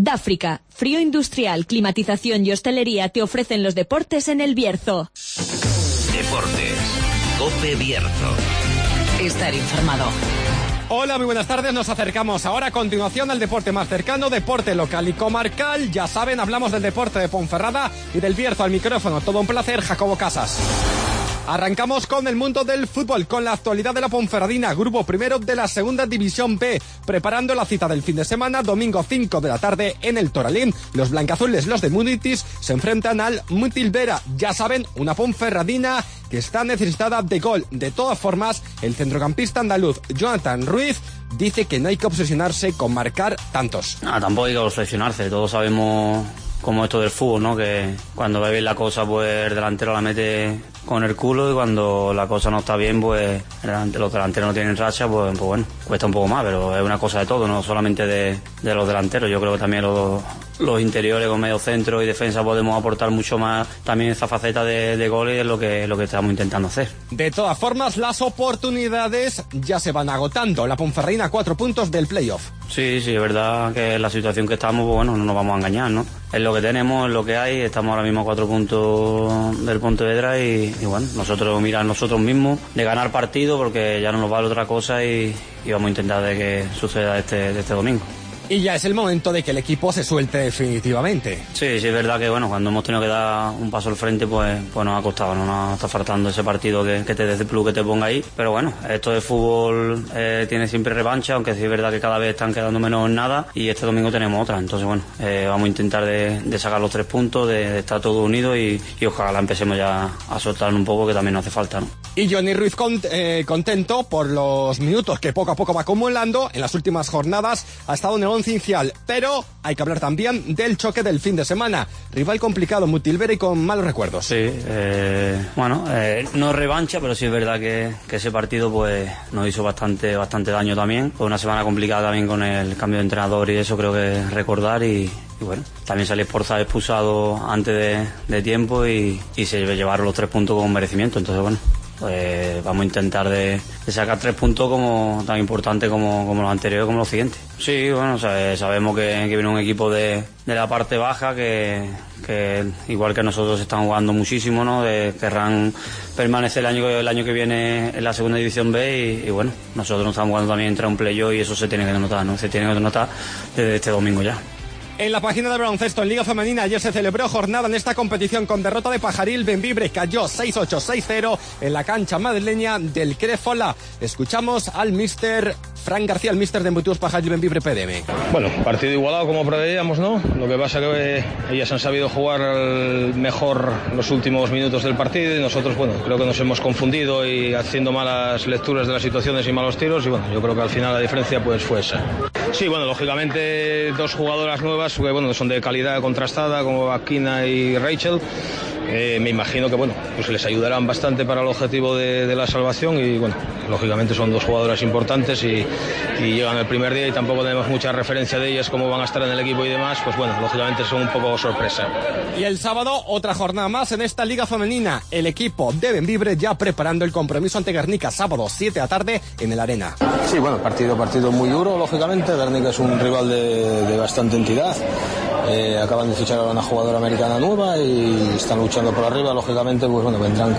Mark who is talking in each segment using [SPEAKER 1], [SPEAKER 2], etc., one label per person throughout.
[SPEAKER 1] Dáfrica, frío industrial, climatización y hostelería te ofrecen los deportes en el Bierzo.
[SPEAKER 2] Deportes, COPE Bierzo.
[SPEAKER 3] Estar informado.
[SPEAKER 4] Hola, muy buenas tardes. Nos acercamos ahora a continuación al deporte más cercano, deporte local y comarcal. Ya saben, hablamos del deporte de Ponferrada y del Bierzo al micrófono. Todo un placer, Jacobo Casas. Arrancamos con el mundo del fútbol, con la actualidad de la Ponferradina, grupo primero de la segunda división B, preparando la cita del fin de semana, domingo 5 de la tarde en el Toralín. Los blancazules, los de Munitis, se enfrentan al Mutilvera. Ya saben, una Ponferradina que está necesitada de gol. De todas formas, el centrocampista andaluz Jonathan Ruiz dice que no hay que obsesionarse con marcar tantos.
[SPEAKER 5] No, tampoco hay que obsesionarse, todos sabemos como esto del fútbol, ¿no? Que cuando va bien la cosa, pues el delantero la mete con el culo, y cuando la cosa no está bien, pues los delanteros no tienen racha, pues bueno, cuesta un poco más, pero es una cosa de todo, no solamente de los delanteros. Yo creo que también los interiores con medio centro y defensa podemos aportar mucho más también esa faceta de goles, y es lo que estamos intentando hacer.
[SPEAKER 4] De todas formas, las oportunidades ya se van agotando. La Ponferradina a 4 puntos del playoff.
[SPEAKER 5] Sí, es verdad que en la situación que estamos, pues bueno, no nos vamos a engañar, ¿no? Es lo que tenemos, es lo que hay. Estamos ahora mismo a 4 puntos del Pontevedra y bueno, nosotros mismos de ganar partido, porque ya no nos vale otra cosa, y vamos a intentar de que suceda este domingo.
[SPEAKER 4] Y ya es el momento de que el equipo se suelte definitivamente.
[SPEAKER 5] Sí, es verdad que bueno, cuando hemos tenido que dar un paso al frente, pues nos ha costado, no nos está faltando ese partido que te dé ese plus, que te ponga ahí. Pero bueno, esto de fútbol tiene siempre revancha, aunque sí es verdad que cada vez están quedando menos en nada, y este domingo tenemos otra. Entonces bueno, vamos a intentar de sacar los 3 puntos, de estar todos unidos, y ojalá empecemos ya a soltar un poco, que también nos hace falta, ¿no?
[SPEAKER 4] Y Johnny Ruiz contento por los minutos que poco a poco va acumulando. En las últimas jornadas ha estado en el once inicial, pero hay que hablar también del choque del fin de semana. Rival complicado, Mutilvera, y con malos recuerdos.
[SPEAKER 5] Sí, no revancha, pero sí es verdad que ese partido pues nos hizo bastante daño también. Fue una semana complicada también con el cambio de entrenador, y eso creo que es recordar, y bueno, también salió Esforza expulsado antes de tiempo, y se llevaron los 3 puntos con merecimiento. Entonces bueno, pues vamos a intentar de sacar 3 puntos como tan importantes como los anteriores, como los siguientes. Sí, bueno, sabemos que viene un equipo de la parte baja que igual que nosotros están jugando muchísimo, ¿no? Querrán permanecer el año que viene en la segunda división B, y bueno, nosotros nos estamos jugando también entre un playoff, y eso se tiene que notar, ¿no? Se tiene que notar desde este domingo ya.
[SPEAKER 4] En la página de baloncesto, en Liga Femenina, ayer se celebró jornada en esta competición con derrota de Pajaril. Bembibre cayó 6-8-6-0 en la cancha madrileña del Crefola. Escuchamos al míster Fran García, el míster de Embutidos Pajaril Bembibre PDM.
[SPEAKER 6] Bueno, partido igualado como preveíamos, ¿no? Lo que pasa que ellas han sabido jugar mejor los últimos minutos del partido, y nosotros, bueno, creo que nos hemos confundido y haciendo malas lecturas de las situaciones y malos tiros, y bueno, yo creo que al final la diferencia pues fue esa. Sí, bueno, lógicamente 2 jugadoras nuevas que bueno, son de calidad contrastada, como Aquina y Rachel. Me imagino que bueno, pues les ayudarán bastante para el objetivo de la salvación, y bueno, lógicamente son 2 jugadoras importantes, y llegan el primer día y tampoco tenemos mucha referencia de ellas, cómo van a estar en el equipo y demás, pues bueno, lógicamente son un poco sorpresa.
[SPEAKER 4] Y el sábado otra jornada más en esta Liga Femenina, el equipo de Bembibre ya preparando el compromiso ante Guernica, sábado 7 de la tarde en el Arena.
[SPEAKER 7] Sí, bueno, partido muy duro, lógicamente. Guernica es un rival de bastante entidad. Acaban de fichar a una jugadora americana nueva y están luchando por arriba. Lógicamente, pues bueno, vendrán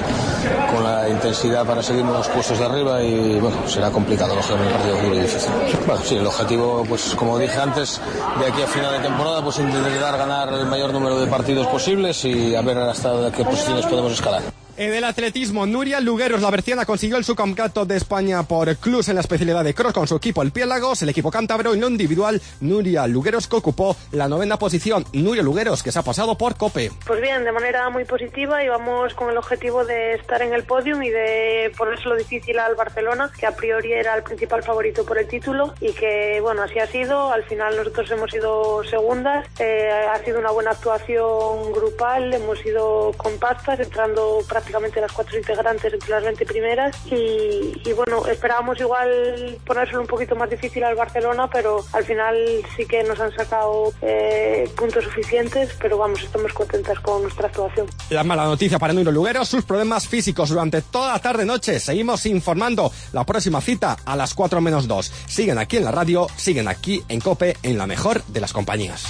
[SPEAKER 7] con la intensidad para seguir en los puestos de arriba, y bueno, será complicado, lógicamente, el partido es muy difícil. Bueno, sí, el objetivo, pues como dije antes, de aquí a final de temporada, pues intentar ganar el mayor número de partidos posibles y a ver hasta qué posiciones podemos escalar.
[SPEAKER 4] En el atletismo, Nuria Lugueros, la berciana, consiguió el subcampeonato de España por clubs en la especialidad de cross con su equipo el Piélagos. El equipo cántabro, en lo individual, Nuria Lugueros, que ocupó la 9ª posición. Nuria Lugueros, que se ha pasado por COPE.
[SPEAKER 8] Pues bien, de manera muy positiva, y vamos con el objetivo de estar en el podium y de ponérselo difícil al Barcelona, que a priori era el principal favorito por el título, y que bueno, así ha sido. Al final nosotros hemos sido segundas, ha sido una buena actuación grupal, hemos sido compactas, entrando prácticamente prácticamente las 4 integrantes entre las 20 primeras y bueno, esperábamos igual ponérselo un poquito más difícil al Barcelona, pero al final sí que nos han sacado puntos suficientes, pero vamos, estamos contentas con nuestra actuación.
[SPEAKER 4] La mala noticia para Nuria Lugueros, sus problemas físicos durante toda la tarde-noche. Seguimos informando. La próxima cita a las 4:02. Siguen aquí en la radio, siguen aquí en COPE, en la mejor de las compañías.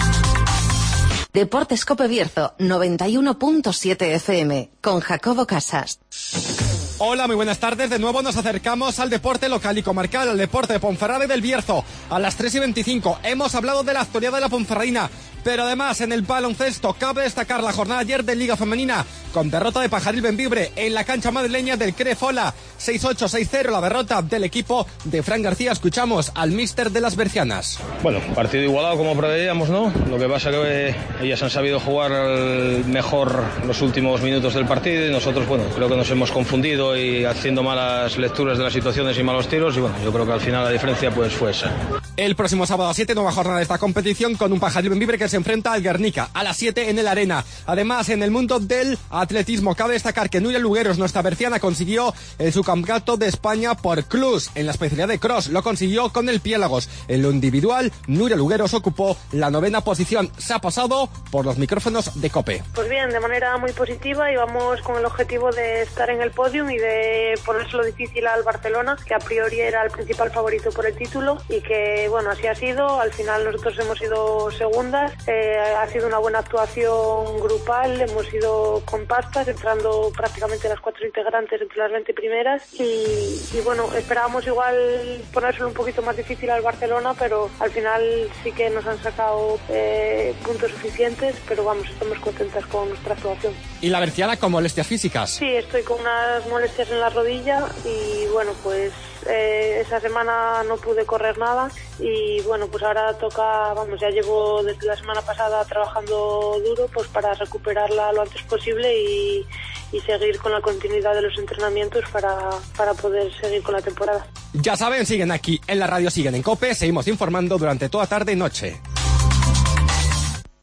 [SPEAKER 3] Deportes Cope Bierzo, 91.7 FM, con Jacobo Casas.
[SPEAKER 4] Hola, muy buenas tardes. De nuevo nos acercamos al deporte local y comarcal, al deporte de Ponferrada y del Bierzo. A las 3:25 hemos hablado de la actualidad de la Ponferradina, pero además en el baloncesto cabe destacar la jornada ayer de Liga Femenina, con derrota de Pajaril Bembibre en la cancha madrileña del Crefola. 6-8, 6-0 la derrota del equipo de Fran García. Escuchamos al míster de las bercianas.
[SPEAKER 6] Bueno, partido igualado como preveíamos, ¿no? Lo que pasa que ellas han sabido jugar mejor los últimos minutos del partido y nosotros, bueno, creo que nos hemos confundido y haciendo malas lecturas de las situaciones y malos tiros y bueno, yo creo que al final la diferencia pues fue esa.
[SPEAKER 4] El próximo sábado a 7, nueva jornada de esta competición con un Pajaril Bembibre que se enfrenta al Guernica a las 7 en el Arena. Además, en el mundo del atletismo cabe destacar que Nuria Lugueros, nuestra berciana, consiguió el subcampeonato de España por clubs en la especialidad de cross. Lo consiguió con el Piélagos. En lo individual, Nuria Lugueros ocupó la 9ª posición. Se ha pasado por los micrófonos de COPE.
[SPEAKER 8] Pues bien, de manera muy positiva y vamos con el objetivo de estar en el podium y de ponérselo difícil al Barcelona, que a priori era el principal favorito por el título y que, bueno, así ha sido. Al final nosotros hemos sido segundas. Ha sido una buena actuación grupal, hemos ido compactas, entrando prácticamente las 4 integrantes entre las 20 primeras y bueno, esperábamos igual ponérselo un poquito más difícil al Barcelona, pero al final sí que nos han sacado puntos suficientes, pero vamos, estamos contentas con nuestra actuación.
[SPEAKER 4] ¿Y la berciana con molestias físicas?
[SPEAKER 8] Sí, estoy con unas molestias en la rodilla y bueno, pues esa semana no pude correr nada y bueno, pues ahora toca, vamos, ya llevo desde la semana pasada trabajando duro pues para recuperarla lo antes posible y seguir con la continuidad de los entrenamientos para poder seguir con la temporada.
[SPEAKER 4] Ya saben, siguen aquí en la radio, siguen en COPE, seguimos informando durante toda tarde y noche.